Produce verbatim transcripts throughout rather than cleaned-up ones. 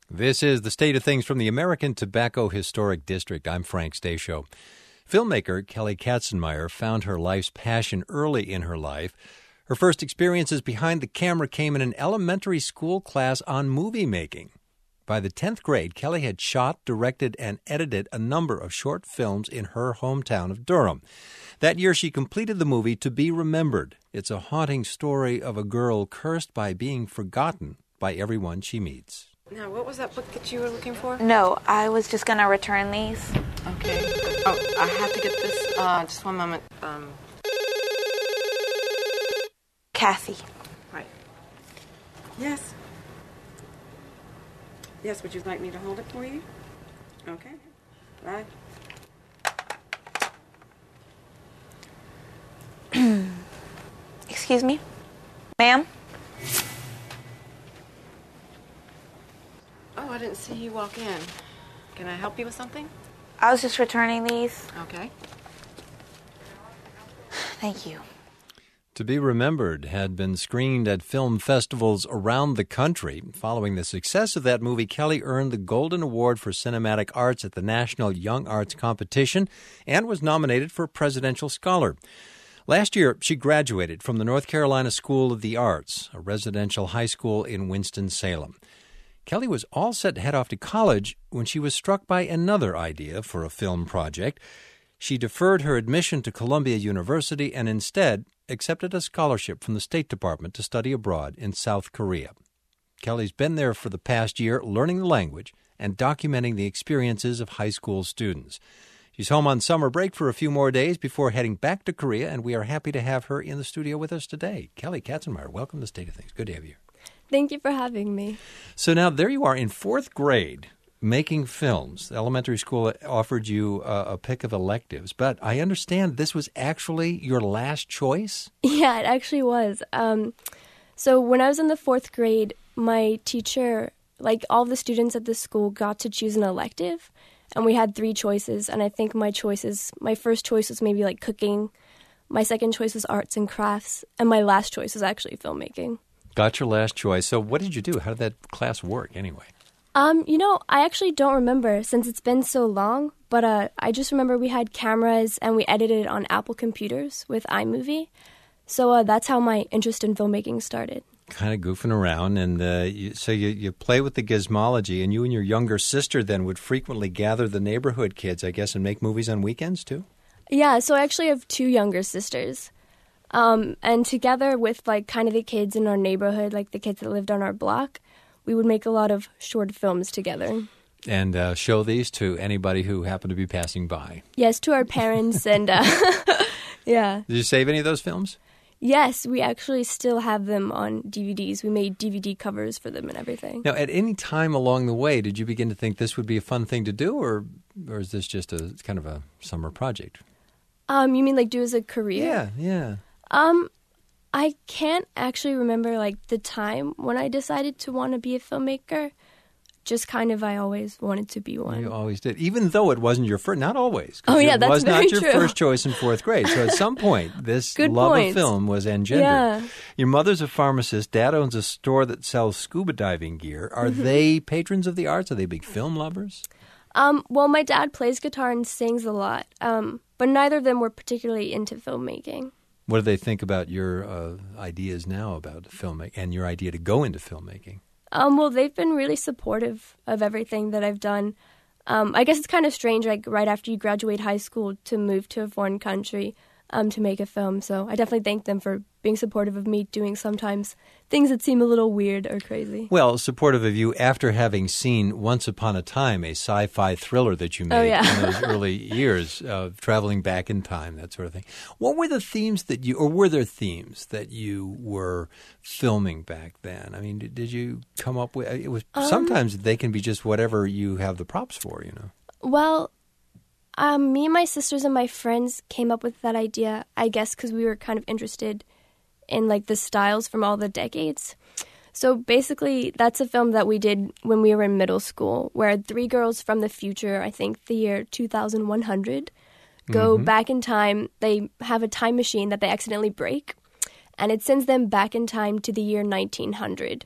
This is The State of Things from the American Tobacco Historic District. I'm Frank Stasio. Filmmaker Kelly Katzenmeier found her life's passion early in her life. Her first experiences behind the camera came in an elementary school class on movie making. By the tenth grade, Kelly had shot, directed, and edited a number of short films in her hometown of Durham. That year, she completed the movie To Be Remembered. It's a haunting story of a girl cursed by being forgotten by everyone she meets. Now, what was that book that you were looking for? No, I was just going to return these. Okay. Oh, I have to get this. Uh, just one moment. Um... Kathy. Right. Yes. Yes, would you like me to hold it for you? Okay. Bye. Excuse me? Ma'am? Oh, I didn't see you walk in. Can I help you with something? I was just returning these. Okay. Thank you. To Be Remembered had been screened at film festivals around the country. Following the success of that movie, Kelly earned the Golden Award for Cinematic Arts at the National Young Arts Competition and was nominated for Presidential Scholar. Last year, she graduated from the North Carolina School of the Arts, a residential high school in Winston-Salem. Kelly was all set to head off to college when she was struck by another idea for a film project. She deferred her admission to Columbia University and instead accepted a scholarship from the State Department to study abroad in South Korea. Kelly's been there for the past year, learning the language and documenting the experiences of high school students. She's home on summer break for a few more days before heading back to Korea, and we are happy to have her in the studio with us today. Kelly Katzenmeier, welcome to State of Things. Good to have you. Thank you for having me. So now there you are in fourth grade making films. Elementary school offered you a, a pick of electives, but I understand this was actually your last choice? Yeah, it actually was. Um, so when I was in the fourth grade, my teacher, like all the students at the school, got to choose an elective, and we had three choices, and I think my choices, my first choice was maybe like cooking, my second choice was arts and crafts, and my last choice was actually filmmaking. Got your last choice. So what did you do? How did that class work anyway? Um, you know, I actually don't remember since it's been so long, but uh, I just remember we had cameras and we edited on Apple computers with iMovie. So uh, that's how my interest in filmmaking started. Kind of goofing around. And uh, you, so you, you play with the gizmology, and you and your younger sister then would frequently gather the neighborhood kids, I guess, and make movies on weekends too? Yeah, so I actually have two younger sisters. Um, and together with like kind of the kids in our neighborhood, like the kids that lived on our block, we would make a lot of short films together. And uh, show these to anybody who happened to be passing by? Yes, to our parents and uh, yeah. Did you save any of those films? Yes, we actually still have them on D V Ds. We made D V D covers for them and everything. Now, at any time along the way, did you begin to think this would be a fun thing to do, or or is this just a kind of a summer project? Um, you mean like do as a career? Yeah, yeah. Um, I can't actually remember like the time when I decided to want to be a filmmaker. Just kind of, I always wanted to be one. You always did, even though it wasn't your first. Not always. Oh yeah, it that's was very not your true. first choice in fourth grade. So at some point, this Good love point. of film was engendered. Yeah. Your mother's a pharmacist. Dad owns a store that sells scuba diving gear. Are Mm-hmm. they patrons of the arts? Are they big film lovers? Um, well, my dad plays guitar and sings a lot, um, but neither of them were particularly into filmmaking. What do they think about your uh, ideas now about filmmaking and your idea to go into filmmaking? Um, well, they've been really supportive of everything that I've done. Um, I guess it's kind of strange, like right after you graduate high school, to move to a foreign country um, to make a film. So I definitely thank them for being supportive of me doing sometimes things that seem a little weird or crazy. Well, supportive of you after having seen Once Upon a Time, a sci-fi thriller that you made Oh, yeah. in those early years, uh, traveling back in time, that sort of thing. What were the themes that you, or were there themes that you were filming back then? I mean, did, did you come up with, it was Um, sometimes they can be just whatever you have the props for, you know? Well, um, me and my sisters and my friends came up with that idea, I guess, because we were kind of interested in like the styles from all the decades. So basically, that's a film that we did when we were in middle school, where three girls from the future, I think the year two thousand one hundred, go Mhm. back in time. They have a time machine that they accidentally break, and it sends them back in time to the year nineteen hundred.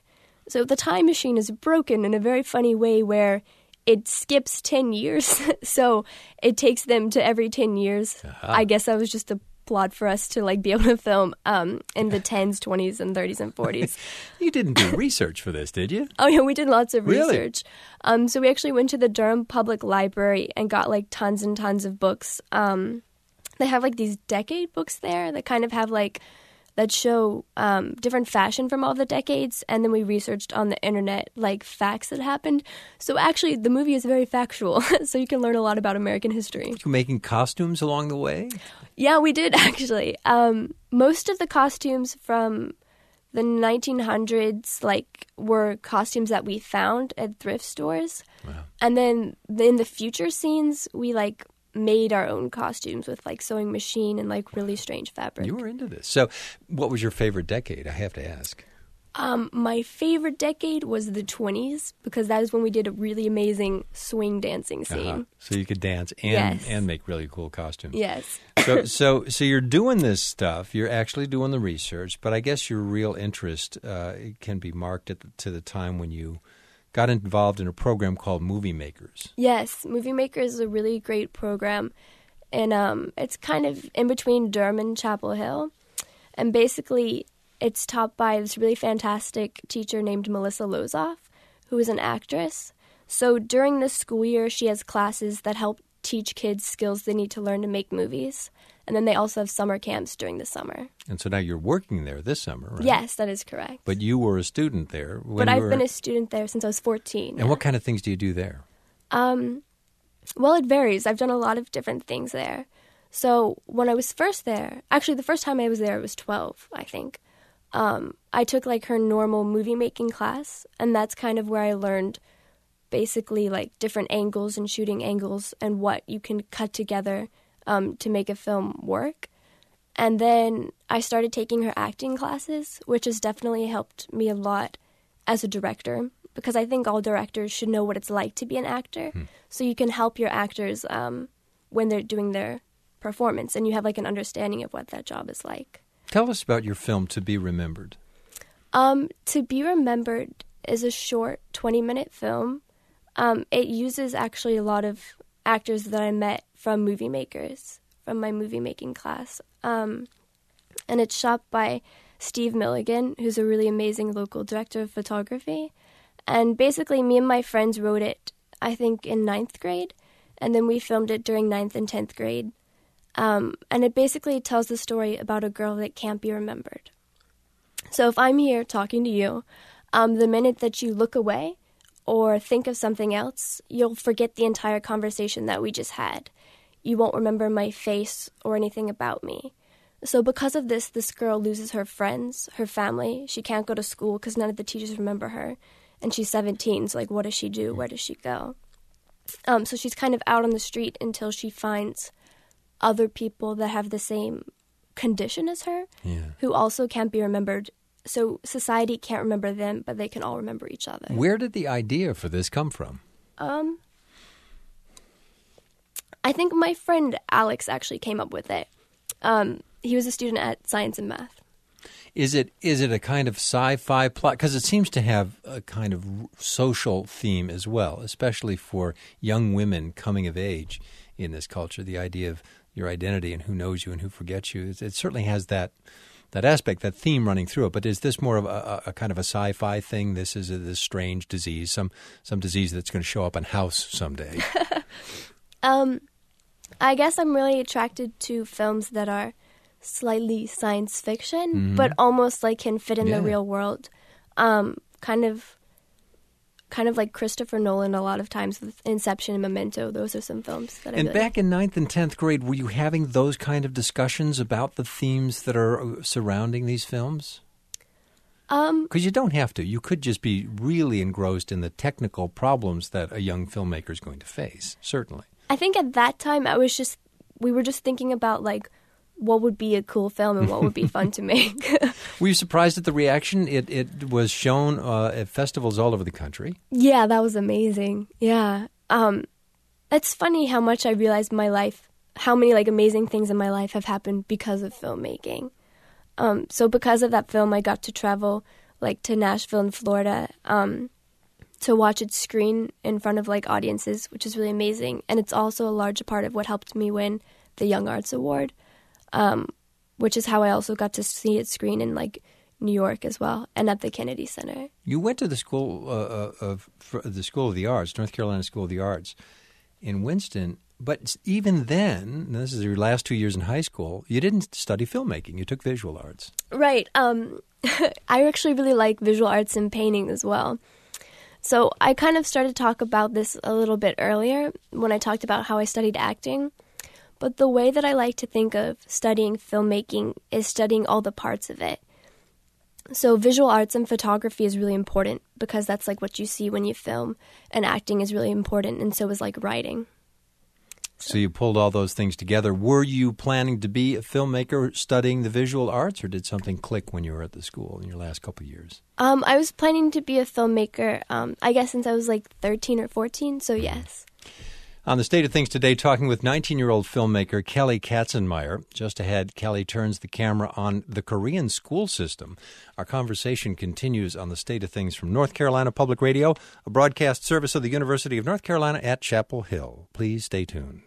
So the time machine is broken in a very funny way where it skips ten years. So it takes them to every ten years. Uh-huh. I guess that was just a plot for us to like be able to film um, in the tens, twenties, and thirties and forties. You didn't do research for this, did you? Oh, yeah, we did lots of really? research. Um, so we actually went to the Durham Public Library and got like tons and tons of books. Um, they have like these decade books there that kind of have like that show um, different fashion from all the decades, and then we researched on the internet like facts that happened. So actually, the movie is very factual, so you can learn a lot about American history. You making costumes along the way? Yeah, we did actually. Um, most of the costumes from the nineteen hundreds like were costumes that we found at thrift stores, wow. And then in the future scenes, we like made our own costumes with like sewing machine and like really strange fabric. You were into this. So what was your favorite decade? I have to ask. Um, my favorite decade was the twenties because that is when we did a really amazing swing dancing scene. Uh-huh. So you could dance and yes. and make really cool costumes. Yes. so so so you're doing this stuff. You're actually doing the research, but I guess your real interest uh, can be marked at the, to the time when you got involved in a program called Movie Makers. Yes, Movie Makers is a really great program, and um, it's kind of in between Durham and Chapel Hill, and basically it's taught by this really fantastic teacher named Melissa Lozoff, who is an actress. So during the school year, she has classes that help teach kids skills they need to learn to make movies. And then they also have summer camps during the summer. And so now you're working there this summer, right? Yes, that is correct. But you were a student there. When but I've were... been a student there since I was fourteen. And yeah. what kind of things do you do there? Um, well, it varies. I've done a lot of different things there. So when I was first there, actually the first time I was there, I was twelve, I think. Um, I took like her normal movie making class, and that's kind of where I learned basically like different angles and shooting angles and what you can cut together um, to make a film work. And then I started taking her acting classes, which has definitely helped me a lot as a director, because I think all directors should know what it's like to be an actor. Hmm. So you can help your actors um, when they're doing their performance, and you have like an understanding of what that job is like. Tell us about your film, To Be Remembered. Um, To Be Remembered is a short twenty-minute film. Um, it uses actually a lot of actors that I met from Movie Makers, from my movie-making class. Um, and it's shot by Steve Milligan, who's a really amazing local director of photography. And basically, me and my friends wrote it, I think, in ninth grade, and then we filmed it during ninth and tenth grade. Um, and it basically tells the story about a girl that can't be remembered. So if I'm here talking to you, um, the minute that you look away or think of something else, you'll forget the entire conversation that we just had. You won't remember my face or anything about me. So because of this, this girl loses her friends, her family. She can't go to school because none of the teachers remember her. And she's seventeen, so like, what does she do? Where does she go? Um, so she's kind of out on the street until she finds other people that have the same condition as her, yeah. who also can't be remembered. So society can't remember them, but they can all remember each other. Where did the idea for this come from? Um, I think my friend Alex actually came up with it. Um, he was a student at Science and Math. Is it is it a kind of sci-fi plot? Because it seems to have a kind of social theme as well, especially for young women coming of age in this culture. The idea of your identity and who knows you and who forgets you. It, it certainly has that that aspect, that theme running through it. But is this more of a, a kind of a sci-fi thing? This is a, this strange disease, some some disease that's going to show up in House someday. um, I guess I'm really attracted to films that are slightly science fiction, mm-hmm. but almost like can fit in yeah. the real world. Um, kind of, kind of like Christopher Nolan. A lot of times with Inception and Memento, those are some films that I. And really back in ninth and tenth grade, were you having those kind of discussions about the themes that are surrounding these films? Um, because you don't have to. You could just be really engrossed in the technical problems that a young filmmaker is going to face. Certainly. I think at that time, I was just we were just thinking about like, what would be a cool film and what would be fun to make. Were you surprised at the reaction? It it was shown uh, at festivals all over the country. Yeah, that was amazing. Yeah. Um, it's funny how much I realized my life, how many like amazing things in my life have happened because of filmmaking. Um, so because of that film, I got to travel like to Nashville in Florida um, to watch it screen in front of like audiences, which is really amazing. And it's also a large part of what helped me win the Young Arts Award, um, which is how I also got to see it screen in like New York as well, and at the Kennedy Center. You went to the school uh, of for the School of the Arts, North Carolina School of the Arts, in Winston. But even then, and this is your last two years in high school, you didn't study filmmaking. You took visual arts. Right. Um, I actually really like visual arts and painting as well. So I kind of started to talk about this a little bit earlier when I talked about how I studied acting. But the way that I like to think of studying filmmaking is studying all the parts of it. So visual arts and photography is really important because that's like what you see when you film, and acting is really important, and so is like writing. So you pulled all those things together. Were you planning to be a filmmaker studying the visual arts, or did something click when you were at the school in your last couple of years? Um, I was planning to be a filmmaker, um, I guess, since I was like thirteen or fourteen, so yes. On the State of Things today, talking with nineteen-year-old filmmaker Kelly Katzenmeier. Just ahead, Kelly turns the camera on the Korean school system. Our conversation continues on the State of Things from North Carolina Public Radio, a broadcast service of the University of North Carolina at Chapel Hill. Please stay tuned.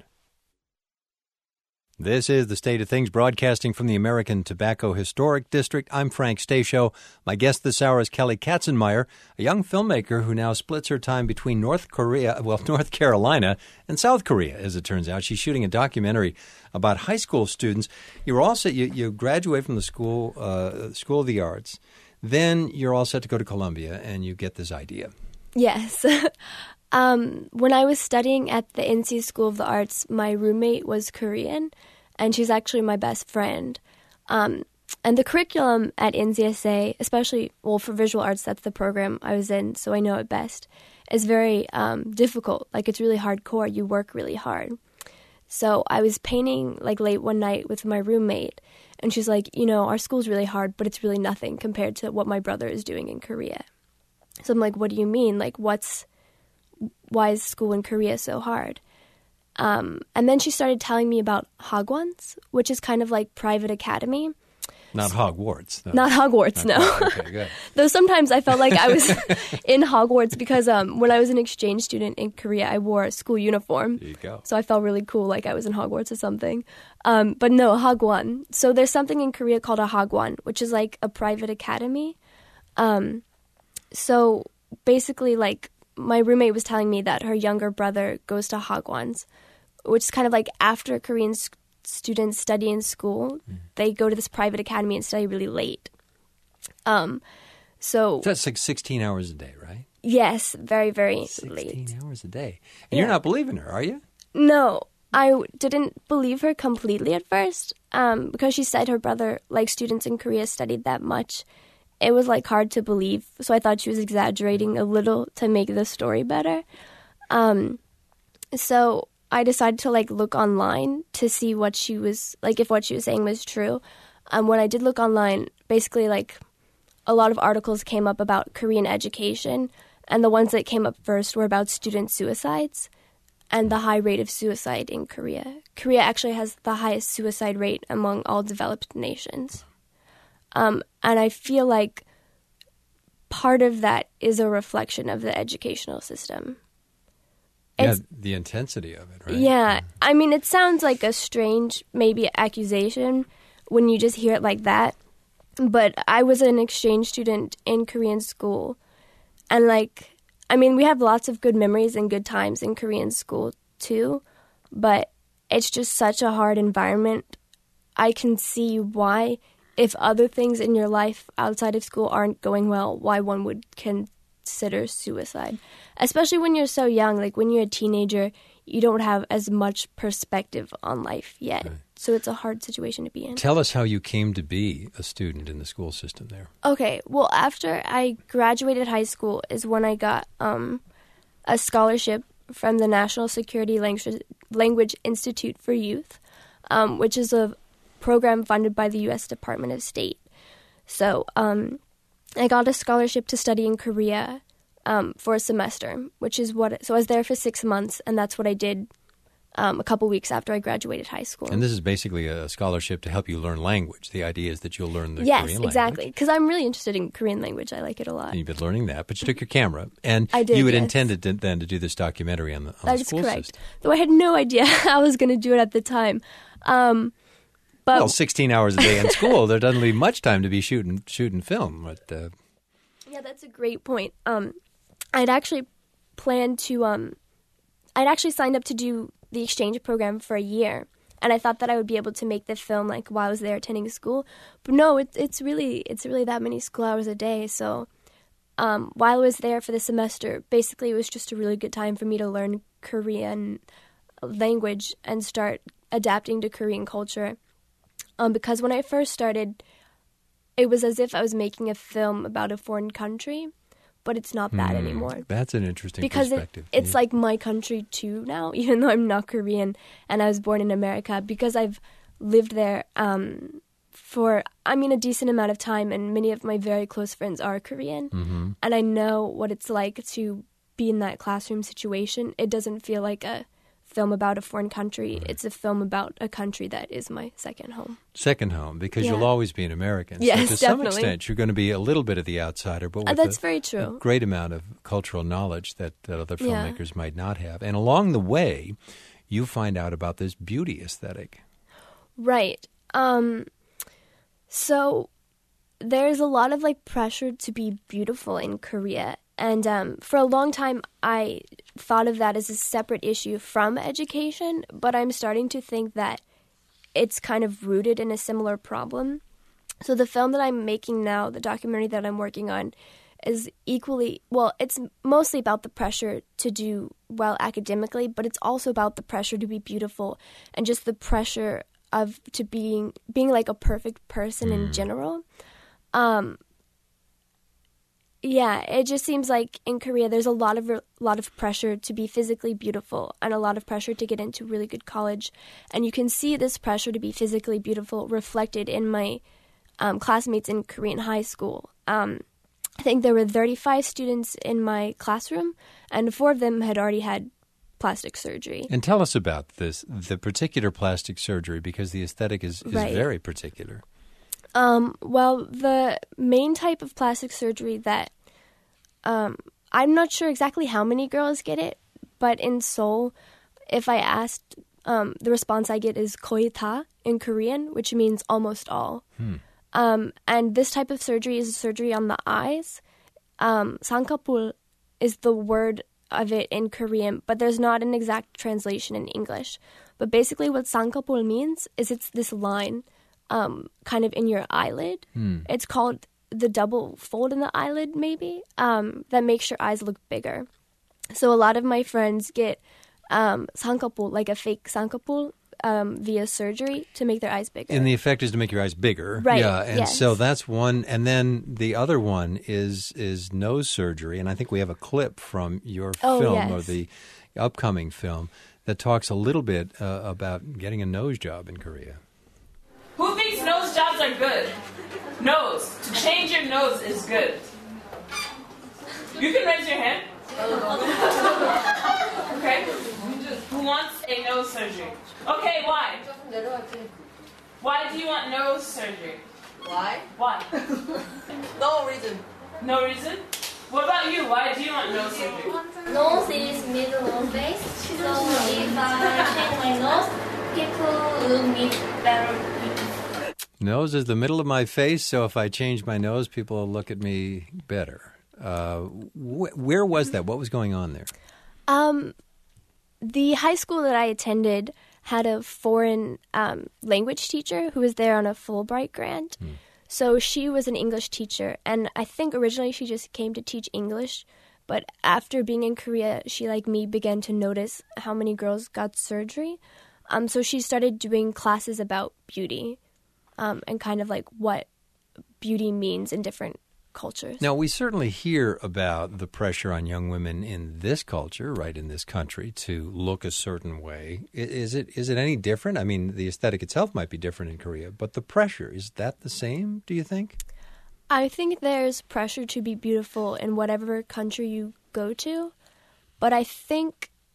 This is the State of Things, broadcasting from the American Tobacco Historic District. I'm Frank Stasio. My guest this hour is Kelly Katzenmeier, a young filmmaker who now splits her time between North Korea, well, North Carolina and South Korea, as it turns out. She's shooting a documentary about high school students. You're all set, you, you graduate from the school, uh, School of the Arts. Then you're all set to go to Columbia, and you get this idea. Yes. Um, when I was studying at the N C School of the Arts, my roommate was Korean, and she's actually my best friend. Um, and the curriculum at N C S A, especially, well, for visual arts, that's the program I was in, so I know it best, is very um, difficult. Like, it's really hardcore. You work really hard. So I was painting, like, late one night with my roommate, and she's like, you know, our school's really hard, but it's really nothing compared to what my brother is doing in Korea. So I'm like, what do you mean? Like, what's... why is school in Korea so hard? Um, and then she started telling me about Hagwons, which is kind of like private academy. Not Hogwarts. No. Not Hogwarts, Not no. Hogwarts. Okay, good. Though sometimes I felt like I was in Hogwarts because um, when I was an exchange student in Korea, I wore a school uniform. There you go. So I felt really cool, like I was in Hogwarts or something. Um, but no, Hagwon. So there's something in Korea called a Hagwon, which is like a private academy. Um, so basically, like, my roommate was telling me that her younger brother goes to Hagwons, which is kind of like after Korean st- students study in school, mm. they go to this private academy and study really late. Um, so that's like sixteen hours a day, right? Yes, very, very sixteen late. sixteen hours a day. And yeah. You're not believing her, are you? No, I didn't believe her completely at first um, because she said her brother, like students in Korea, studied that much. It was, like, hard to believe, so I thought she was exaggerating a little to make the story better. Um, so I decided to, like, look online to see what she was, like, if what she was saying was true. Um, when I did look online, basically, like, a lot of articles came up about Korean education, and the ones that came up first were about student suicides and the high rate of suicide in Korea. Korea actually has the highest suicide rate among all developed nations. Um, and I feel like part of that is a reflection of the educational system. It's, yeah, the intensity of it, right? Yeah. I mean, it sounds like a strange, maybe, accusation when you just hear it like that. But I was an exchange student in Korean school. And, like, I mean, we have lots of good memories and good times in Korean school, too. But it's just such a hard environment. I can see why... if other things in your life outside of school aren't going well, why one would consider suicide. Especially when you're so young, like when you're a teenager, you don't have as much perspective on life yet. Right. So it's a hard situation to be in. Tell us how you came to be a student in the school system there. Okay, well, after I graduated high school is when I got um, a scholarship from the National Security Language, Language Institute for Youth, um, which is a program funded by the U S Department of State. So um, I got a scholarship to study in Korea um, for a semester, which is what... So I was there for six months, and that's what I did um, a couple weeks after I graduated high school. And this is basically a scholarship to help you learn language. The idea is that you'll learn the yes, Korean language. Yes, exactly. Because I'm really interested in Korean language. I like it a lot. And you've been learning that, but you took your camera. And I did, you had yes. intended to, then to do this documentary on the, on That the is school correct. system. Though I had no idea I was going to do it at the time. Um, but Well, sixteen hours a day in school, there doesn't leave much time to be shooting shooting film. But, uh, yeah, that's a great point. Um, I'd actually planned to, um, I'd actually signed up to do the exchange program for a year. And I thought that I would be able to make the film like while I was there attending school. But no, it, it's really it's really that many school hours a day. So um, while I was there for the semester, basically it was just a really good time for me to learn Korean language and start adapting to Korean culture. Um, because when I first started, it was as if I was making a film about a foreign country, but it's not that hmm, anymore. That's an interesting Because it, perspective. it's Yeah. like my country too now, even though I'm not Korean and I was born in America, because I've lived there um, for, I mean, a decent amount of time, and many of my very close friends are Korean, Mm-hmm. and I know what it's like to be in that classroom situation. It doesn't feel like a film about a foreign country. Right. It's a film about a country that is my second home. Second home, because Yeah. you'll always be an American. Yes, so to some definitely. extent, you're going to be a little bit of the outsider, but Uh, with that's a, very a true. great amount of cultural knowledge that, that other Yeah. filmmakers might not have. And along the way, you find out about this beauty aesthetic. Right. Um, so there's a lot of like pressure to be beautiful in Korea. And um, for a long time, I thought of that as a separate issue from education, but I'm starting to think that it's kind of rooted in a similar problem. So the film that I'm making now, the documentary that I'm working on, is equally, well, it's mostly about the pressure to do well academically, but it's also about the pressure to be beautiful and just the pressure of to being being like a perfect person in general. Um, yeah, it just seems like in Korea there's a lot of a lot of pressure to be physically beautiful and a lot of pressure to get into really good college, and you can see this pressure to be physically beautiful reflected in my um, classmates in Korean high school. Um, I think there were thirty-five students in my classroom, and four of them had already had plastic surgery. And tell us about this, the particular plastic surgery, because the aesthetic is, is Right. very particular. Um, well, the main type of plastic surgery that um, I'm not sure exactly how many girls get it, but in Seoul, if I asked, um, the response I get is 거의 다 in Korean, which means almost all. Hmm. Um, and this type of surgery is surgery on the eyes. Um, 상꺼풀 is the word of it in Korean, but there's not an exact translation in English. But basically what 상꺼풀 means is it's this line um, kind of in your eyelid. Hmm. It's called the double fold in the eyelid, maybe, um, that makes your eyes look bigger. So a lot of my friends get um, 상꺼풀, like a fake 상꺼풀, um, via surgery to make their eyes bigger. And the effect is to make your eyes bigger. Right, Yeah, and yes. so that's one. And then the other one is is nose surgery. And I think we have a clip from your Oh, film yes. or the upcoming film that talks a little bit uh, about getting a nose job in Korea. Who thinks nose jobs are good? Nose. To change your nose is good. You can raise your hand. Okay. Who wants a nose surgery? Okay, why? Why do you want nose surgery? Why? Why? No reason. No reason? What about you? Why do you want nose surgery? Nose is middle of face, so if I change my nose, people look me better. Nose is the middle of my face, so if I change my nose, people will look at me better. Uh, wh- where was that? What was going on there? Um, the high school that I attended had a foreign um, language teacher who was there on a Fulbright grant. Hmm. So she was an English teacher, and I think originally she just came to teach English. But after being in Korea, she, like me, began to notice how many girls got surgery. Um, so she started doing classes about beauty um, and kind of like what beauty means in different cultures. Now, we certainly hear about the pressure on young women in this culture, right, in this country, to look a certain way. I- Is it is it any different? I mean, the aesthetic itself might be different in Korea, but the pressure, is that the same, do you think? I think there's pressure to be beautiful in whatever country you go to, but I think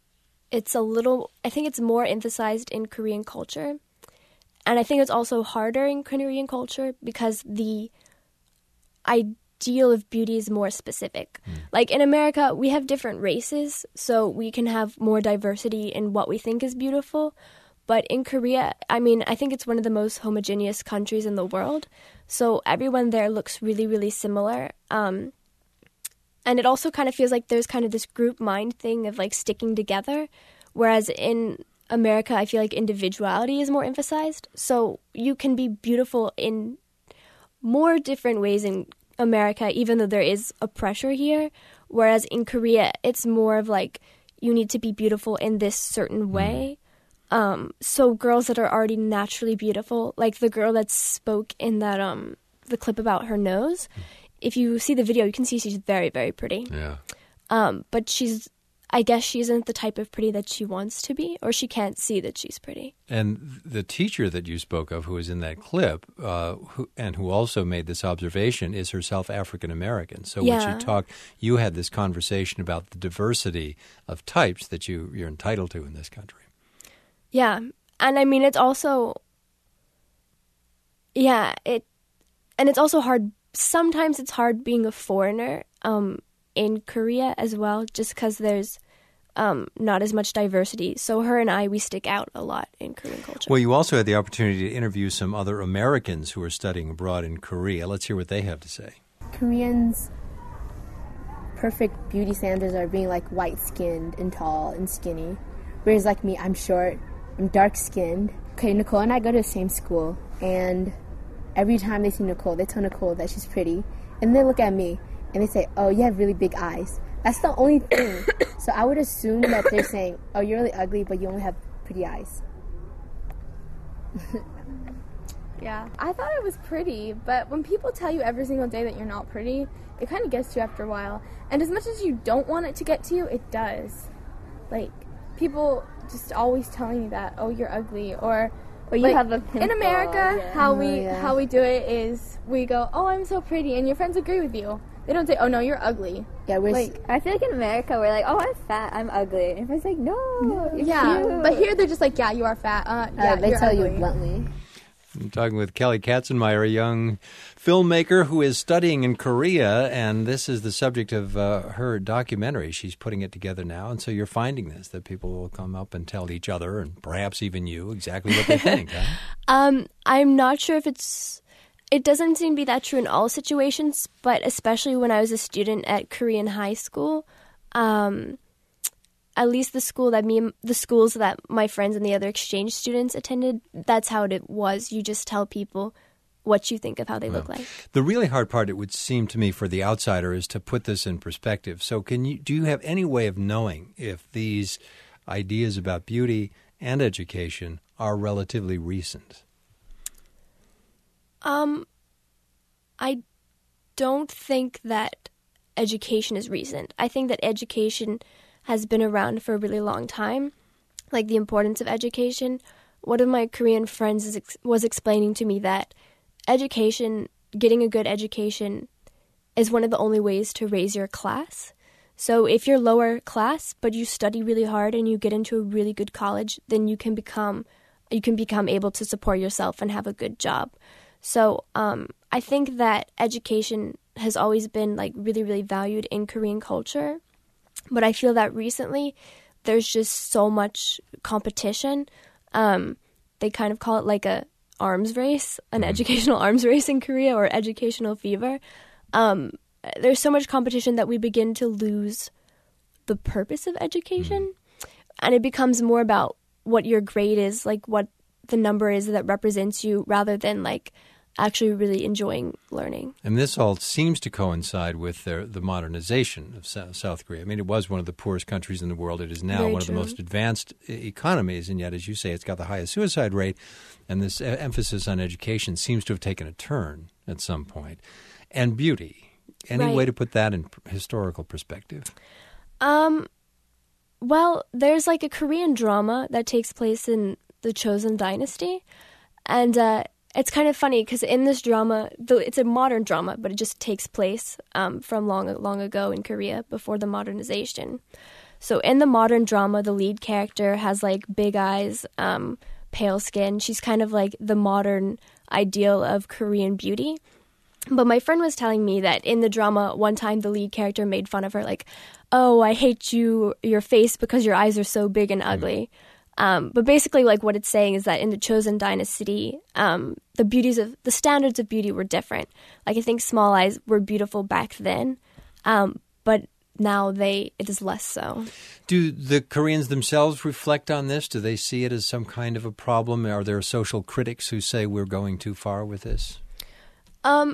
it's a little, I think it's more emphasized in Korean culture. And I think it's also harder in Korean culture because the ideal of beauty is more specific. Mm. Like in America, we have different races, so we can have more diversity in what we think is beautiful. But in Korea, I mean, I think it's one of the most homogeneous countries in the world. So everyone there looks really, really similar. Um, and it also kind of feels like there's kind of this group mind thing of like sticking together. Whereas in America, I feel like individuality is more emphasized. So you can be beautiful in more different ways in America, even though there is a pressure here. Whereas in Korea, it's more of like you need to be beautiful in this certain way. Um, so girls that are already naturally beautiful, like the girl that spoke in that um the clip about her nose, if you see the video, you can see she's very, very pretty. Yeah. Um, but she's, I guess she isn't the type of pretty that she wants to be, or she can't see that she's pretty. And the teacher that you spoke of who was in that clip uh, who, and who also made this observation is herself African-American. So Yeah. when she talked, you had this conversation about the diversity of types that you, you're entitled to in this country. Yeah. And I mean, it's also, yeah, it, and it's also hard. Sometimes it's hard being a foreigner um, in Korea as well, just because there's um, not as much diversity. So her and I, we stick out a lot in Korean culture. Well, you also had the opportunity to interview some other Americans who are studying abroad in Korea. Let's hear what they have to say. Koreans' perfect beauty standards are being like white-skinned and tall and skinny. Whereas like me, I'm short, I'm dark-skinned. Okay, Nicole and I go to the same school, and every time they see Nicole, they tell Nicole that she's pretty. And they look at me, and they say, oh, you have really big eyes. That's the only thing. So I would assume that they're saying, oh, you're really ugly, but you only have pretty eyes. Yeah, I thought it was pretty, but when people tell you every single day that you're not pretty, it kind of gets to you after a while. And as much as you don't want it to get to you, it does. Like, people just always telling you that, oh, you're ugly, or Or you like, have a pimple. in America, yeah. how Oh, we yeah. how we do it is we go, oh, I'm so pretty, and your friends agree with you. They don't say, oh, no, you're ugly. Yeah, we're Like, I feel like in America we're like, oh, I'm fat, I'm ugly. And everyone's like, no, you're yeah, cute. but here they're just like, yeah, you are fat. Uh, yeah, uh, they you're tell ugly. you bluntly. I'm talking with Kelly Katzenmeyer, a young filmmaker who is studying in Korea, and this is the subject of uh, her documentary. She's putting it together now, and so you're finding this, that people will come up and tell each other, and perhaps even you, exactly what they think, huh? Um, I'm not sure if it's, it doesn't seem to be that true in all situations, but especially when I was a student at Korean high school, um, at least the school that me, the schools that my friends and the other exchange students attended, that's how it was. You just tell people what you think of how they Well, look like. The really hard part, it would seem to me, for the outsider is to put this in perspective. So can you, do you have any way of knowing if these ideas about beauty and education are relatively recent? Um, I don't think that education is recent. I think that education has been around for a really long time, like the importance of education. One of my Korean friends is ex- was explaining to me that education, getting a good education, is one of the only ways to raise your class. So if you're lower class, but you study really hard and you get into a really good college, then you can become you can become able to support yourself and have a good job. So um, I think that education has always been like really, really valued in Korean culture. But I feel that recently there's just so much competition. Um, they kind of call it like a arms race, an educational arms race in Korea, or educational fever. Um, there's so much competition that we begin to lose the purpose of education. And it becomes more about what your grade is, like what the number is that represents you, rather than like actually really enjoying learning. And this all seems to coincide with their, the modernization of South, South Korea. I mean, it was one of the poorest countries in the world. It is now Very one true. of the most advanced e- economies, and yet, as you say, it's got the highest suicide rate, and this e- emphasis on education seems to have taken a turn at some point. And beauty. Any Right. way to put that in p- historical perspective? Um, well, there's like a Korean drama that takes place in the Chosun Dynasty, and uh, it's kind of funny because in this drama, though it's a modern drama, but it just takes place um, from long, long ago in Korea before the modernization. So in the modern drama, the lead character has like big eyes, um, pale skin. She's kind of like the modern ideal of Korean beauty. But my friend was telling me that in the drama, one time the lead character made fun of her, like, "Oh, I hate you, your face, because your eyes are so big and ugly." Um, but basically, like what it's saying is that in the Chosun dynasty, um, the beauties of the standards of beauty were different. Like I think small eyes were beautiful back then, um, but now they it is less so. Do the Koreans themselves reflect on this? Do they see it as some kind of a problem? Are there social critics who say we're going too far with this? Um.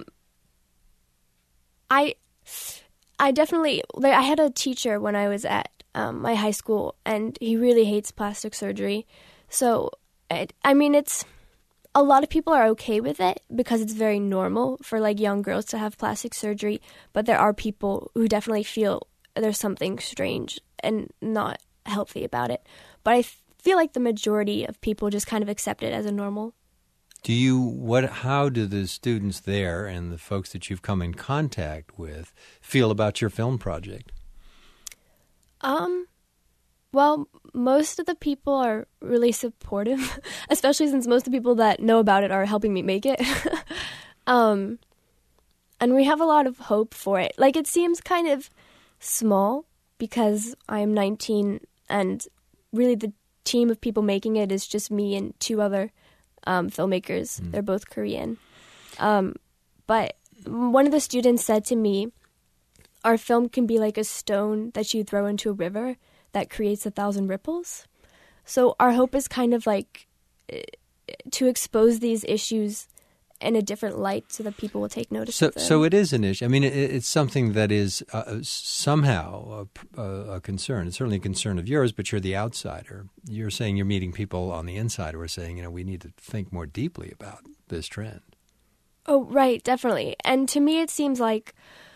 I, I definitely, I had a teacher when I was at um, my high school, and he really hates plastic surgery. So, it, I mean, it's, a lot of people are okay with it because it's very normal for, like, young girls to have plastic surgery, but there are people who definitely feel there's something strange and not healthy about it. But I feel like the majority of people just kind of accept it as a normal. Do you what? How do the students there and the folks that you've come in contact with feel about your film project? Um, well, most of the people are really supportive, especially since most of the people that know about it are helping me make it. um, and we have a lot of hope for it. Like, it seems kind of small because I am nineteen, and really the team of people making it is just me and two other Um, filmmakers. Mm. They're both Korean. Um, but one of the students said to me, our film can be like a stone that you throw into a river that creates a thousand ripples. So our hope is kind of like to expose these issues in a different light so that people will take notice so, of them. So it is an issue. I mean, it, it's something that is uh, somehow a, a concern. It's certainly a concern of yours, but you're the outsider. You're saying you're meeting people on the inside who are saying, you know, we need to think more deeply about this trend. Oh, right, definitely. And to me, it seems like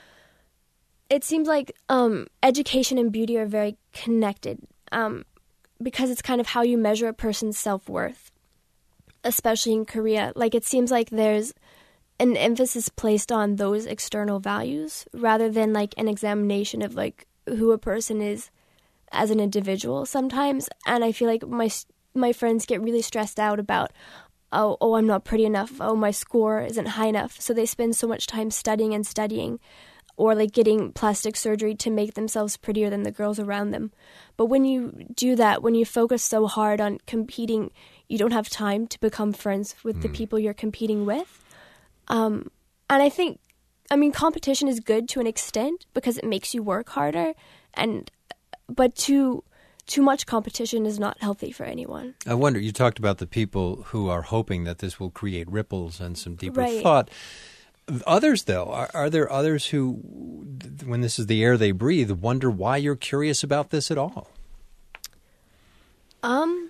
it seems like um, education and beauty are very connected um, because it's kind of how you measure a person's self-worth. Especially in Korea, like it seems like there's an emphasis placed on those external values rather than like an examination of like who a person is as an individual sometimes. And I feel like my my friends get really stressed out about, oh, oh, I'm not pretty enough. Oh, my score isn't high enough. So they spend so much time studying and studying or like getting plastic surgery to make themselves prettier than the girls around them. But when you do that, when you focus so hard on competing, you don't have time to become friends with mm. the people you're competing with. Um, and I think, I mean, competition is good to an extent because it makes you work harder. And but too too much competition is not healthy for anyone. I wonder, you talked about the people who are hoping that this will create ripples and some deeper right. thought. Others, though, are, are there others who, when this is the air they breathe, wonder why you're curious about this at all? Um...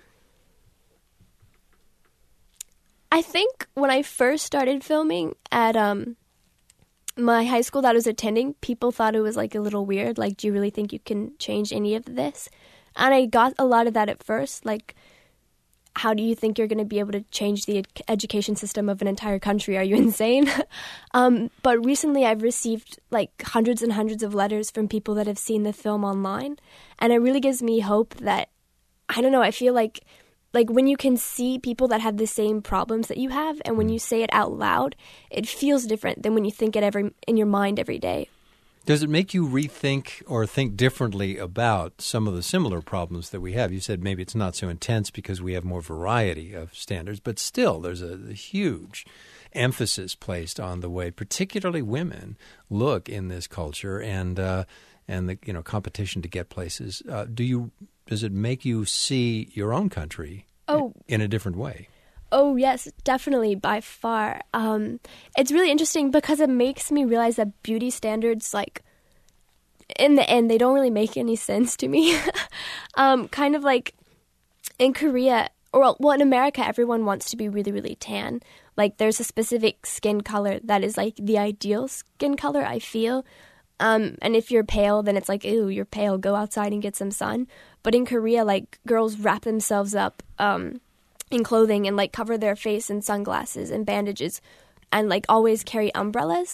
I think when I first started filming at um, my high school that I was attending, people thought it was like a little weird. Like, do you really think you can change any of this? And I got a lot of that at first. Like, how do you think you're going to be able to change the ed- education system of an entire country? Are you insane? um, but recently I've received like hundreds and hundreds of letters from people that have seen the film online. And it really gives me hope that, I don't know, I feel like Like when you can see people that have the same problems that you have, and when you say it out loud, it feels different than when you think it every in your mind every day. Does it make you rethink or think differently about some of the similar problems that we have? You said maybe it's not so intense because we have more variety of standards, but still there's a, a huge emphasis placed on the way particularly women look in this culture and uh, and the you know competition to get places. Uh, do you Does it make you see your own country oh. in a different way? Oh, yes, definitely, by far. Um, it's really interesting because it makes me realize that beauty standards, like, in the end, they don't really make any sense to me. um, kind of like in Korea, or well, in America, everyone wants to be really, really tan. Like, there's a specific skin color that is, like, the ideal skin color, I feel. Um, and if you're pale, then it's like, ew, you're pale, go outside and get some sun. But in Korea, like, girls wrap themselves up um, in clothing and, like, cover their face in sunglasses and bandages and, like, always carry umbrellas.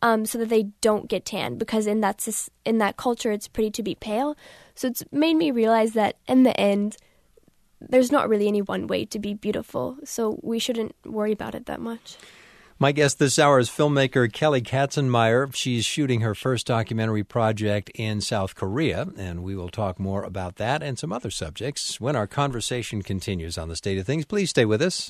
um, so that they don't get tan, because in that sis- in that culture it's pretty to be pale. So it's made me realize that in the end, there's not really any one way to be beautiful, so we shouldn't worry about it that much. My guest this hour is filmmaker Kelly Katzenmeier. She's shooting her first documentary project in South Korea, and we will talk more about that and some other subjects when our conversation continues on The State of Things. Please stay with us.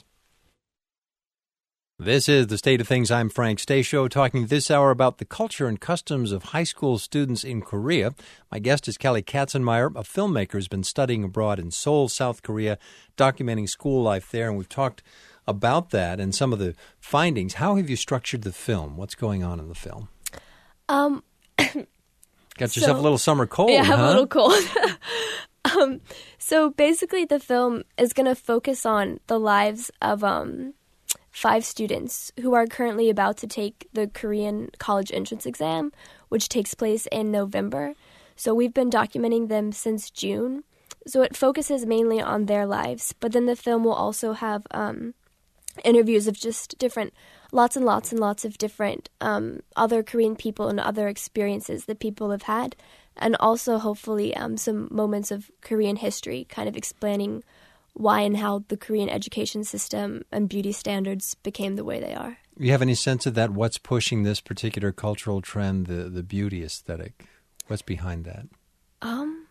This is The State of Things. I'm Frank Stasio, talking this hour about the culture and customs of high school students in Korea. My guest is Kelly Katzenmeier, a filmmaker who's been studying abroad in Seoul, South Korea, documenting school life there, and we've talked about that and some of the findings. How have you structured the film? What's going on in the film? Um, Got yourself so, a little summer cold, Yeah, I have huh? a little cold. um, so basically the film is going to focus on the lives of um, five students who are currently about to take the Korean college entrance exam, which takes place in November. So we've been documenting them since June. So it focuses mainly on their lives, but then the film will also have um, interviews of just different, lots and lots and lots of different um, other Korean people and other experiences that people have had, and also hopefully um, some moments of Korean history, kind of explaining why and how the Korean education system and beauty standards became the way they are. You have any sense of that? What's pushing this particular cultural trend, the, the beauty aesthetic? What's behind that? Um,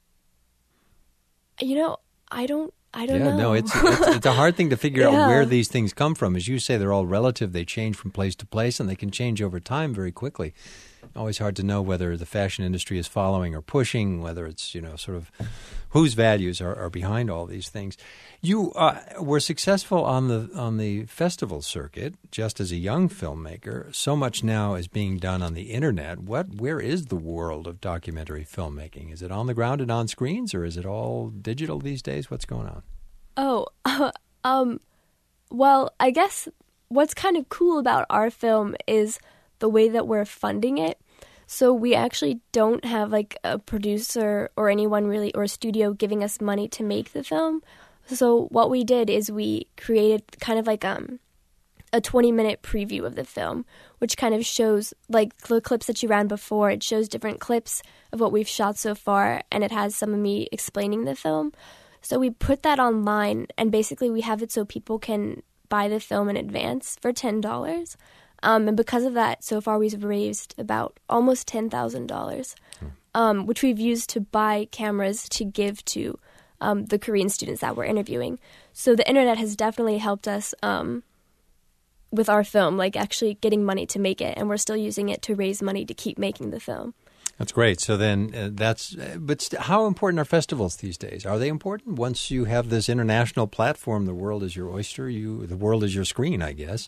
you know, I don't I don't yeah, know. no, it's, it's it's a hard thing to figure yeah. out where these things come from. As you say, they're all relative. They change from place to place, and they can change over time very quickly. Always hard to know whether the fashion industry is following or pushing, whether it's, you know, sort of whose values are, are behind all these things. You uh, were successful on the on the festival circuit just as a young filmmaker. So much now is being done on the internet. What, where is the world of documentary filmmaking? Is it on the ground and on screens, or is it all digital these days? What's going on? Oh, uh, um, well, I guess what's kind of cool about our film is the way that we're funding it. So we actually don't have like a producer or anyone really, or a studio giving us money to make the film. So what we did is we created kind of like um a twenty minute preview of the film, which kind of shows like the clips that you ran before. It shows different clips of what we've shot so far, and it has some of me explaining the film. So we put that online, and basically we have it so people can buy the film in advance for ten dollars. Um, and because of that, so far we've raised about almost ten thousand dollars, um, which we've used to buy cameras to give to um, the Korean students that we're interviewing. So the internet has definitely helped us um, with our film, like actually getting money to make it, and we're still using it to raise money to keep making the film. That's great. So then uh, that's, uh, but st- how important are festivals these days? Are they important? Once you have this international platform, the world is your oyster, you, the world is your screen, I guess.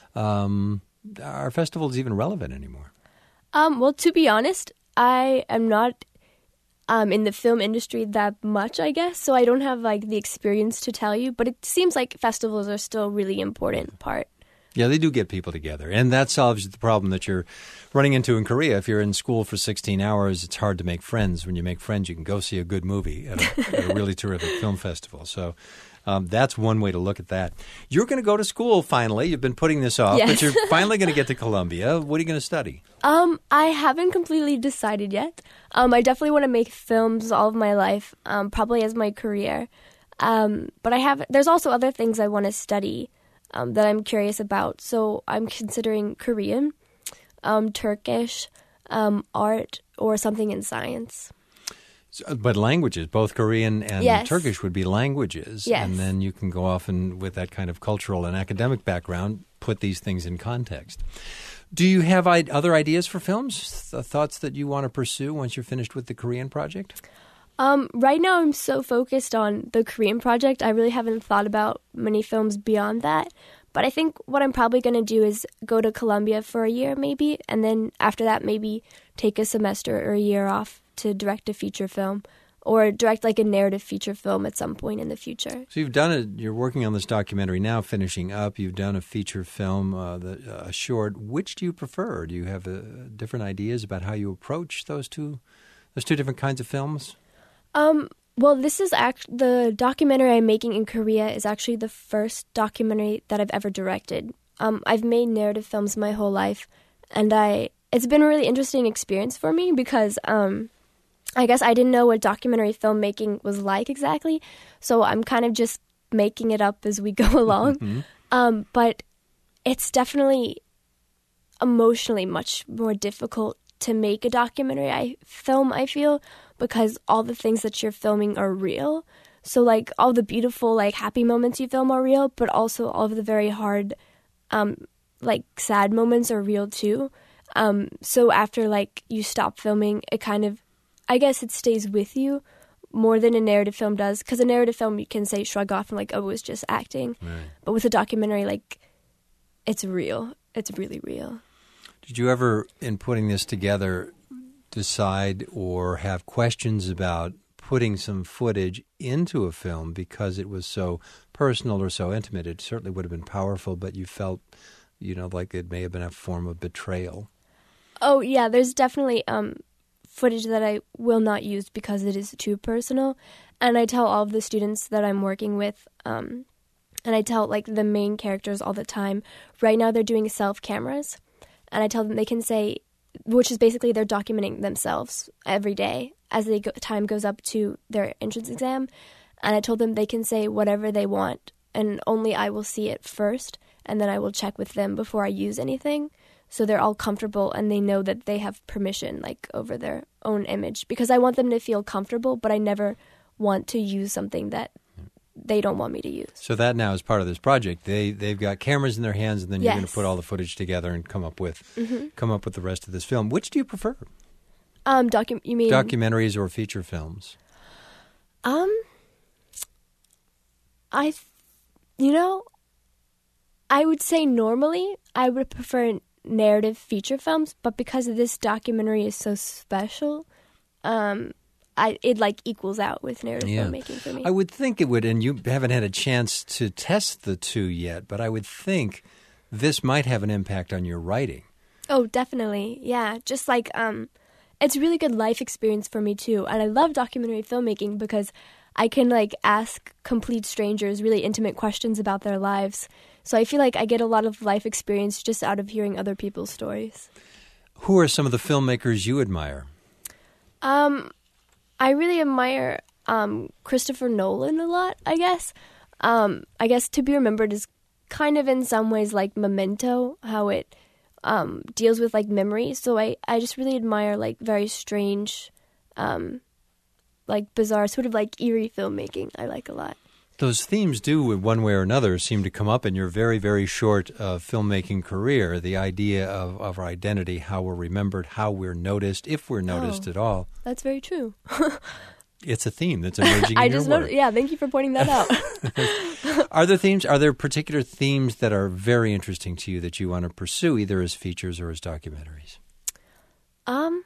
Um, are festivals even relevant anymore? Um, well, to be honest, I am not um, in the film industry that much, I guess, so I don't have like the experience to tell you, but it seems like festivals are still a really important part. Yeah, they do get people together, and that solves the problem that you're running into in Korea. If you're in school for sixteen hours, it's hard to make friends. When you make friends, you can go see a good movie at a, at a really terrific film festival. So um, that's one way to look at that. You're going to go to school finally. You've been putting this off, yes. but you're finally going to get to Columbia. What are you going to study? Um, I haven't completely decided yet. Um, I definitely want to make films all of my life, um, probably as my career. Um, but I have. There's also other things I want to study. Um, that I'm curious about. So I'm considering Korean, um, Turkish, um, art, or something in science. So, but languages, both Korean and yes. Turkish would be languages. Yes. And then you can go off and, with that kind of cultural and academic background, put these things in context. Do you have I- other ideas for films, Th- thoughts that you want to pursue once you're finished with the Korean project? Um, right now I'm so focused on the Korean project, I really haven't thought about many films beyond that. But I think what I'm probably going to do is go to Columbia for a year maybe, and then after that maybe take a semester or a year off to direct a feature film or direct like a narrative feature film at some point in the future. So you've done it, you're working on this documentary now, finishing up. You've done a feature film, uh, the, uh, a short. Which do you prefer? Do you have uh, different ideas about how you approach those two, those two different kinds of films? Um, well, this is act- the documentary I'm making in Korea is actually the first documentary that I've ever directed. Um, I've made narrative films my whole life, and I it's been a really interesting experience for me because um, I guess I didn't know what documentary filmmaking was like exactly, so I'm kind of just making it up as we go along. Mm-hmm. Um, but it's definitely emotionally much more difficult to make a documentary I film, I feel, because all the things that you're filming are real. So, like, all the beautiful, like, happy moments you film are real, but also all of the very hard, um, like, sad moments are real, too. Um, so after, like, you stop filming, it kind of, I guess it stays with you more than a narrative film does. Because a narrative film, you can say, shrug off and, like, oh, it was just acting. Right. But with a documentary, like, it's real. It's really real. Did you ever, in putting this together, decide or have questions about putting some footage into a film because it was so personal or so intimate? It certainly would have been powerful, but you felt, you know, like it may have been a form of betrayal. Oh, yeah, there's definitely um, footage that I will not use because it is too personal. And I tell all of the students that I'm working with, um, and I tell, like, the main characters all the time, right now they're doing self-cameras. And I tell them they can say, which is basically they're documenting themselves every day as the go- time goes up to their entrance exam. And I told them they can say whatever they want, and only I will see it first, and then I will check with them before I use anything. So they're all comfortable, and they know that they have permission, like, over their own image. Because I want them to feel comfortable, but I never want to use something that they don't want me to use. So that now is part of this project. They they've got cameras in their hands, and then you're Yes. going to put all the footage together and come up with Mm-hmm. come up with the rest of this film. Which do you prefer, Um, docu- you mean documentaries or feature films? Um, I, th- you know, I would say normally I would prefer narrative feature films, but because this documentary is so special, um, I it like equals out with narrative Yeah. filmmaking for me. I would think it would, and you haven't had a chance to test the two yet, but I would think this might have an impact on your writing. Oh, definitely. Yeah. Just like, um, it's a really good life experience for me too. And I love documentary filmmaking because I can like ask complete strangers really intimate questions about their lives. So I feel like I get a lot of life experience just out of hearing other people's stories. Who are some of the filmmakers you admire? Um, I really admire um, Christopher Nolan a lot, I guess. Um, I guess To Be Remembered is kind of in some ways like Memento, how it um, deals with like memory. So I, I just really admire like very strange, um, like bizarre, sort of like eerie filmmaking I like a lot. Those themes do, in one way or another, seem to come up in your very, very short uh, filmmaking career. The idea of, of our identity, how we're remembered, how we're noticed, if we're noticed Oh. at all. That's very true. It's a theme that's emerging I in your just work. noticed. Yeah, thank you for pointing that out. Are there themes? Are there particular themes that are very interesting to you that you want to pursue, either as features or as documentaries? Um,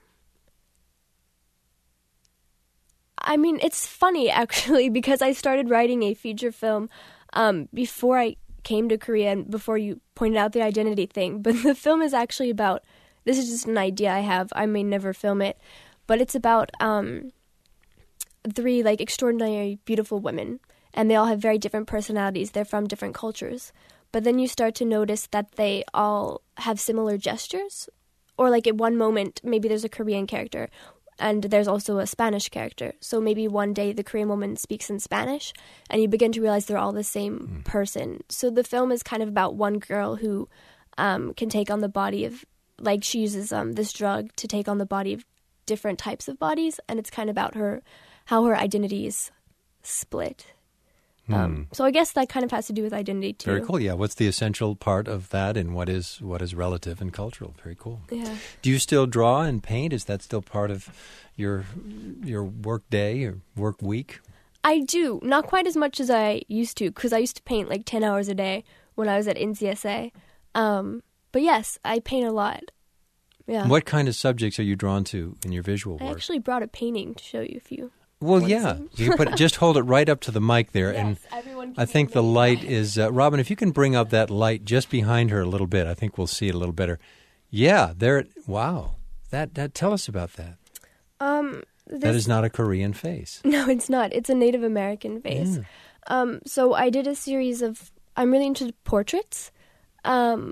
I mean, it's funny actually because I started writing a feature film um, before I came to Korea and before you pointed out the identity thing. But the film is actually about, this is just an idea I have. I may never film it, but it's about um, three like extraordinary, beautiful women, and they all have very different personalities. They're from different cultures. But then you start to notice that they all have similar gestures. Or like at one moment, maybe there's a Korean character and there's also a Spanish character. So maybe one day the Korean woman speaks in Spanish and you begin to realize they're all the same mm. person. So the film is kind of about one girl who um, can take on the body of, like she uses um, this drug to take on the body of different types of bodies. And it's kind of about her, how her identity is split. Um, so I guess that kind of has to do with identity too. Very cool. Yeah. What's the essential part of that, and what is what is relative and cultural? Very cool. Yeah. Do you still draw and paint? Is that still part of your your work day or work week? I do. Not quite as much as I used to, because I used to paint like ten hours a day when I was at N C S A. Um, but yes, I paint a lot. Yeah. What kind of subjects are you drawn to in your visual I work? I actually brought a painting to show you if you. Well, yeah. You put just hold it right up to the mic there, yes, and everyone can I think the light is uh, Robin. If you can bring up that light just behind her a little bit, I think we'll see it a little better. Yeah, there. Wow, that that. Tell us about that. Um, this, that is not a Korean face. No, it's not. It's a Native American face. Yeah. Um, so I did a series of. I'm really into portraits. Um,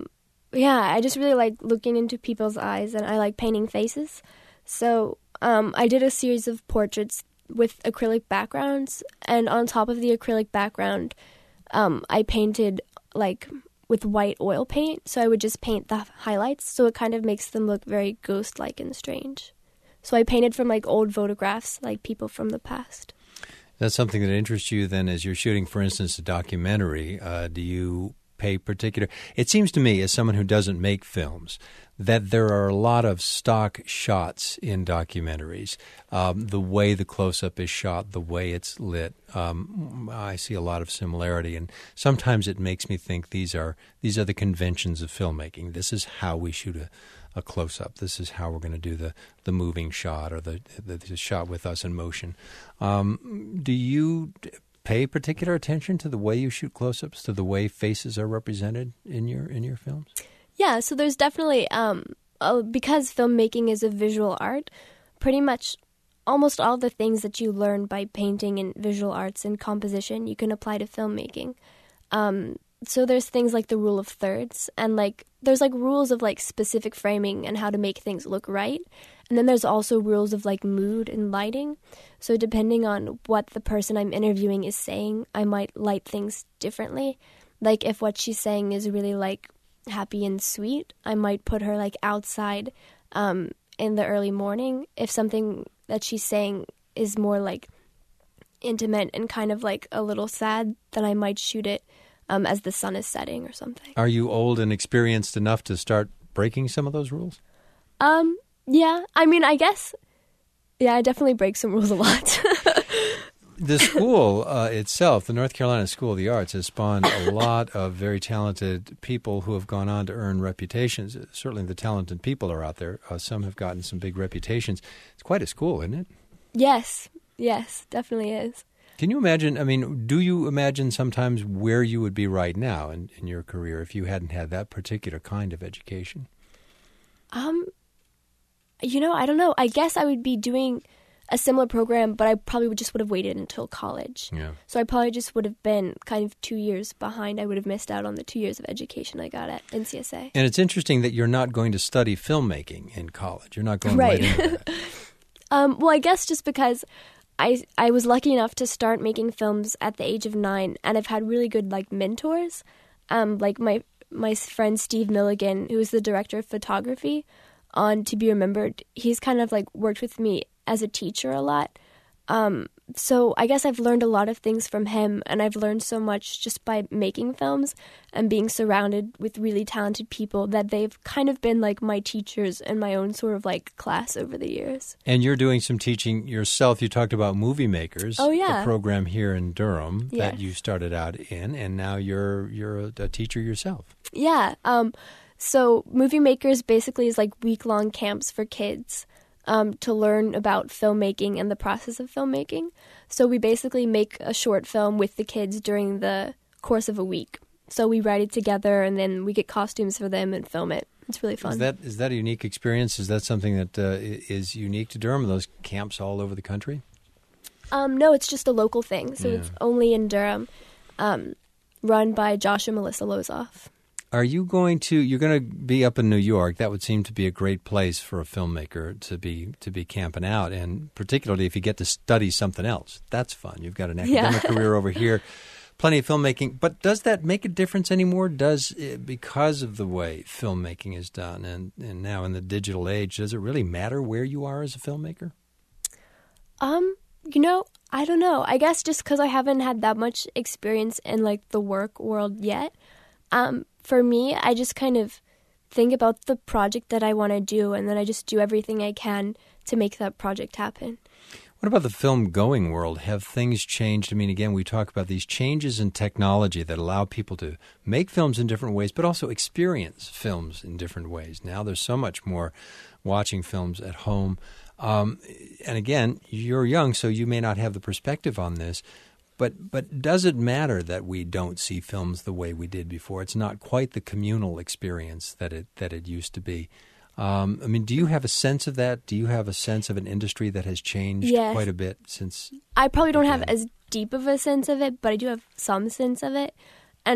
yeah, I just really like looking into people's eyes, and I like painting faces. So um, I did a series of portraits with acrylic backgrounds, and on top of the acrylic background, um, I painted like with white oil paint. So I would just paint the highlights, so it kind of makes them look very ghost-like and strange. So I painted from like old photographs, like people from the past. That's something that interests you then as you're shooting, for instance, a documentary. Uh, do you pay particular... It seems to me, as someone who doesn't make films, that there are a lot of stock shots in documentaries. Um, the way the close-up is shot, the way it's lit, um, I see a lot of similarity. And sometimes it makes me think these are these are the conventions of filmmaking. This is how we shoot a, a close-up. This is how we're going to do the, the moving shot or the, the, the shot with us in motion. Um, do you pay particular attention to the way you shoot close-ups, to the way faces are represented in your in your films? Yeah, so there's definitely, um, uh, because filmmaking is a visual art, pretty much almost all the things that you learn by painting and visual arts and composition, you can apply to filmmaking. Um, so there's things like the rule of thirds, and like there's like rules of like specific framing and how to make things look right. And then there's also rules of like mood and lighting. So depending on what the person I'm interviewing is saying, I might light things differently. Like if what she's saying is really like happy and sweet, I might put her like outside um, in the early morning. If something that she's saying is more like intimate and kind of like a little sad, then I might shoot it um, as the sun is setting or something. Are you old and experienced enough to start breaking some of those rules? Um, yeah, I mean, I guess, yeah, I definitely break some rules a lot. The school uh, itself, the North Carolina School of the Arts, has spawned a lot of very talented people who have gone on to earn reputations. Certainly the talented people are out there. Uh, some have gotten some big reputations. It's quite a school, isn't it? Yes, yes, definitely is. Can you imagine, I mean, do you imagine sometimes where you would be right now in, in your career if you hadn't had that particular kind of education? Um, you know, I don't know. I guess I would be doing a similar program, but I probably would just would have waited until college. Yeah. So I probably just would have been kind of two years behind. I would have missed out on the two years of education I got at N C S A. And it's interesting that you're not going to study filmmaking in college. You're not going right, right into that. um, well, I guess just because I I was lucky enough to start making films at the age of nine, and I've had really good like mentors, um, like my my friend Steve Milligan, who is the director of photography on To Be Remembered. He's kind of like worked with me as a teacher a lot. Um, so I guess I've learned a lot of things from him, and I've learned so much just by making films and being surrounded with really talented people that they've kind of been like my teachers in my own sort of like class over the years. And you're doing some teaching yourself. You talked about Movie Makers, oh, yeah. a program here in Durham Yes. that you started out in, and now you're you're a, a teacher yourself. Yeah. Um, so Movie Makers basically is like week-long camps for kids Um, to learn about filmmaking and the process of filmmaking. So we basically make a short film with the kids during the course of a week. So we write it together, and then we get costumes for them and film it. It's really fun. Is that is that a unique experience? Is that something that uh, is unique to Durham? Are those camps all over the country? Um, no, it's just a local thing. So Yeah. it's only in Durham, um, run by Josh and Melissa Lozoff. Are you going to? You're going to be up in New York. That would seem to be a great place for a filmmaker to be to be camping out, and particularly if you get to study something else. That's fun. You've got an academic Yeah. career over here, plenty of filmmaking. But does that make a difference anymore? Does it, because of the way filmmaking is done, and and now in the digital age, does it really matter where you are as a filmmaker? Um, you know, I don't know. I guess just because I haven't had that much experience in like the work world yet. Um, for me, I just kind of think about the project that I want to do, and then I just do everything I can to make that project happen. What about the film-going world? Have things changed? I mean, again, we talk about these changes in technology that allow people to make films in different ways, but also experience films in different ways. Now there's so much more watching films at home. Um, and again, you're young, so you may not have the perspective on this. But but does it matter that we don't see films the way we did before? It's not quite the communal experience that it that it used to be. Um, I mean, do you have a sense of that? Do you have a sense of an industry that has changed Yes. quite a bit since? I probably don't you have did? as deep of a sense of it, but I do have some sense of it. And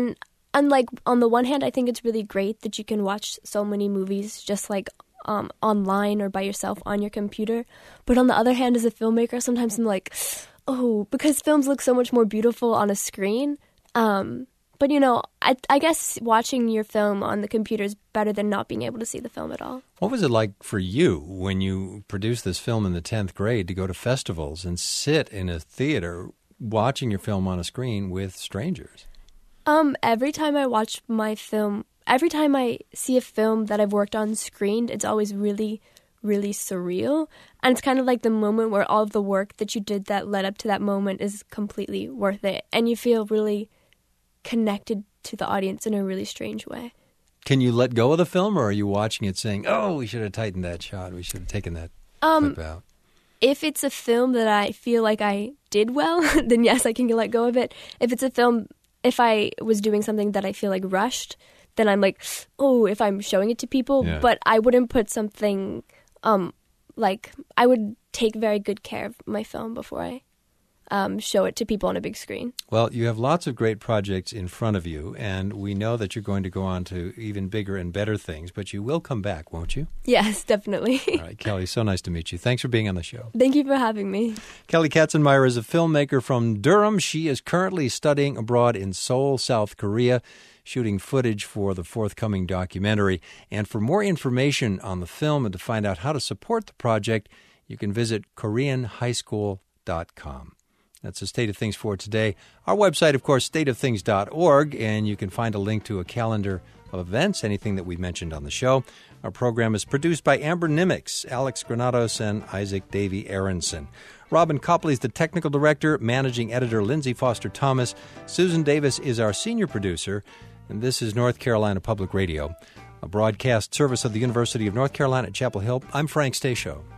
And, like, on the one hand, I think it's really great that you can watch so many movies just, like, um, online or by yourself on your computer. But on the other hand, as a filmmaker, sometimes I'm like, oh, because films look so much more beautiful on a screen. Um, but, you know, I, I guess watching your film on the computer is better than not being able to see the film at all. What was it like for you when you produced this film in the tenth grade to go to festivals and sit in a theater watching your film on a screen with strangers? Um, every time I watch my film, every time I see a film that I've worked on screened, it's always really, really surreal. And it's kind of like the moment where all of the work that you did that led up to that moment is completely worth it. And you feel really connected to the audience in a really strange way. Can you let go of the film, or are you watching it saying, oh, we should have tightened that shot, we should have taken that um, clip out? If it's a film that I feel like I did well, then yes, I can let go of it. If it's a film... If I was doing something that I feel like rushed, then I'm like, oh, if I'm showing it to people. Yeah. But I wouldn't put something, um, like, I would take very good care of my film before I um, show it to people on a big screen. Well, you have lots of great projects in front of you, and we know that you're going to go on to even bigger and better things, but you will come back, won't you? Yes, definitely. All right, Kelly, so nice to meet you. Thanks for being on the show. Thank you for having me. Kelly Katzenmeyer is a filmmaker from Durham. She is currently studying abroad in Seoul, South Korea, shooting footage for the forthcoming documentary. And for more information on the film and to find out how to support the project, you can visit korean high school dot com. That's the state of things for today. Our website, of course, state of things dot org, and you can find a link to a calendar of events, anything that we mentioned on the show. Our program is produced by Amber Nimitz, Alex Granados, and Isaac Davey Aronson. Robin Copley is the technical director, managing editor Lindsay Foster Thomas. Susan Davis is our senior producer, and this is North Carolina Public Radio, a broadcast service of the University of North Carolina at Chapel Hill. I'm Frank Stasio.